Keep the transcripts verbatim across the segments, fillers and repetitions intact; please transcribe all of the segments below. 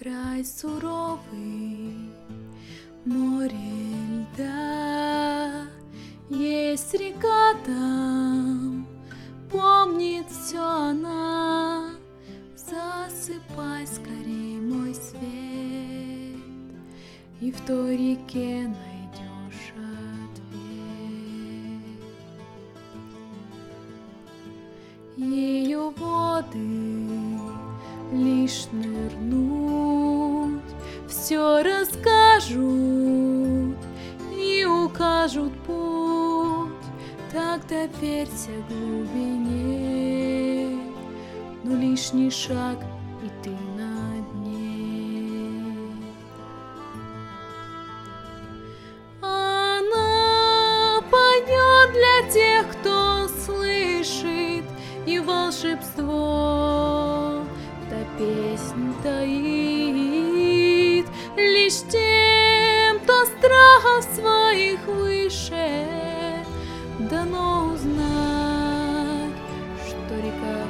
Край суровый, море льда, есть река там, помнит все она. Засыпай скорей, мой свет, и в той реке найдешь ответ. Ее воды лишь нырнуть, все расскажут и укажут путь. Так доверься глубине, но лишний шаг, и ты на дне. Она поет для тех, кто слышит, и волшебство та песнь таит лишь тем, кто страхов своих выше дано узнать, что река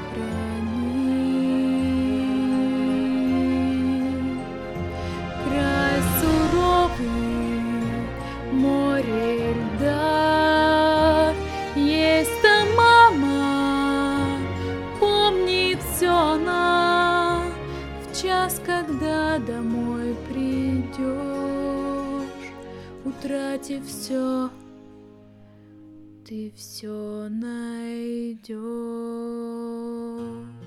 хранит. Край суровый, море льда, есть там мама, помнит все она. В час, когда домой придешь, утратив все, ты все найдешь.